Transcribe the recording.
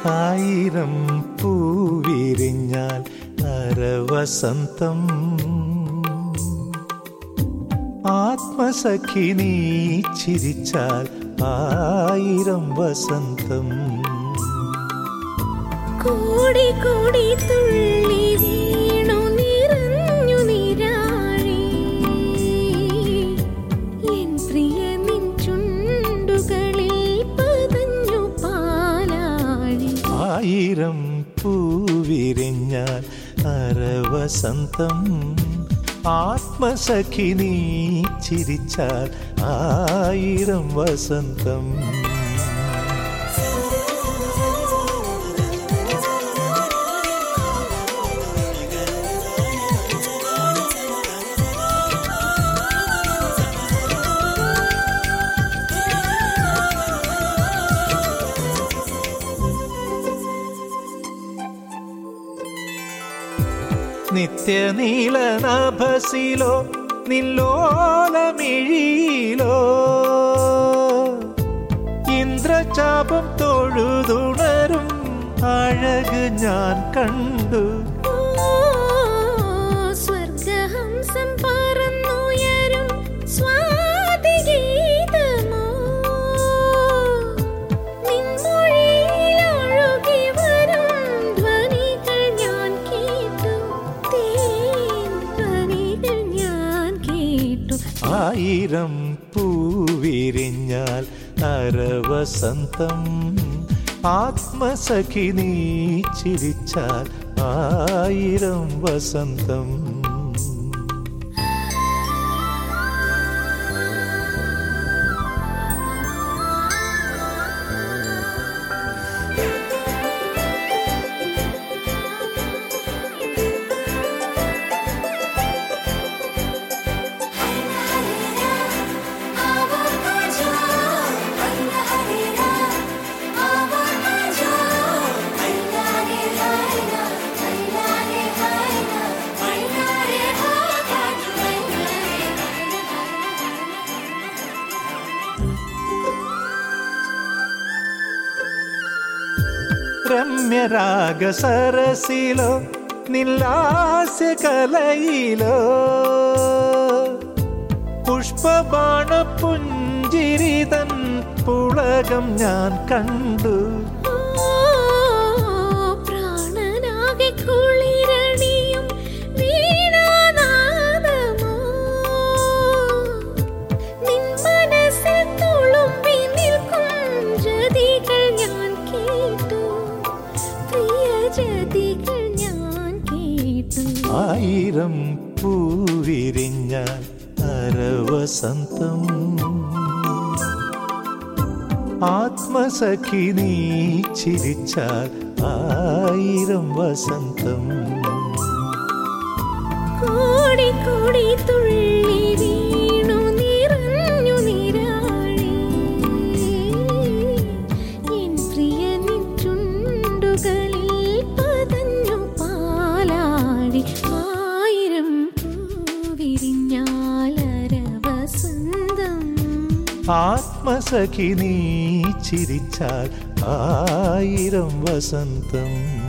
ആയിരം പൂവിരിഞ്ഞാൽ നരവസന്തം. ആത്മസഖി നീ ചിരിച്ചാൽ ആയിരം വസന്തം. കോടി കോടി തുള്ളി വീണു നിറഞ്ഞു നീരാഴി എൻ പ്രിയ നിൻ ചുണ്ടുകളിൽ പതഞ്ഞു പാലാഴി. ആയിരം പൂവിരിഞ്ഞാൽ നരവസന്തം. ആത്മസഖി നീ ചിരിച്ചാൽ ആയിരം വസന്തം. നിത്യനീലനഭസിലോ നില്ലോലമിഴിയിലോ ഇന്ദ്രചാപം തൊഴുതുണരും അഴക് ഞാൻ കണ്ടു. സ്വർഗഹംസം പറന്നുയരും സ്വാതിഗീതമോ നിൻമൊഴിയിലൊഴുകി വരും ധ്വനികൾ ഞാൻ കേട്ടു. ധ്വനികൾ ഞാൻ കേട്ടു. ആയിരം പൂവിരിഞ്ഞാൽ നരവസന്തം. ആത്മസഖി നീ ചിരിച്ചാൽ ആയിരം വസന്തം. രമ്യരാഗസരസിലോ നില്ലാസ്യകലയിലോ പുഷ്പബാണപുഞ്ചിരിതൻ പുളകം ഞാൻ കണ്ടു. പ്രാണനാകെ കുളിരണിയും വീണാനാദമോ നിൻ മനസ്സിൽ തുളുമ്പി നിൽക്കും ജതികൾ ഞാൻ കേട്ടു. പ്രിയ ജതികൾ ഞാൻ കേട്ടു. ആയിരം പൂവിരിഞ്ഞാൽ നരവസന്തം. ആത്മസഖി നീ ചിരിച്ചാൽ ആയിരം വസന്തം. കോടി കോടി തുള്ളി വീണു നിറഞ്ഞു നീരാഴി എൻ പ്രിയ നിൻ ചുണ്ടുകളിൽ പതഞ്ഞു പാലാഴി. ആയിരം പൂവിരിഞ്ഞാൽ നരവസന്തം. ആത്മസഖി നീ ചിരിച്ചാൽ ആയിരം വസന്തം.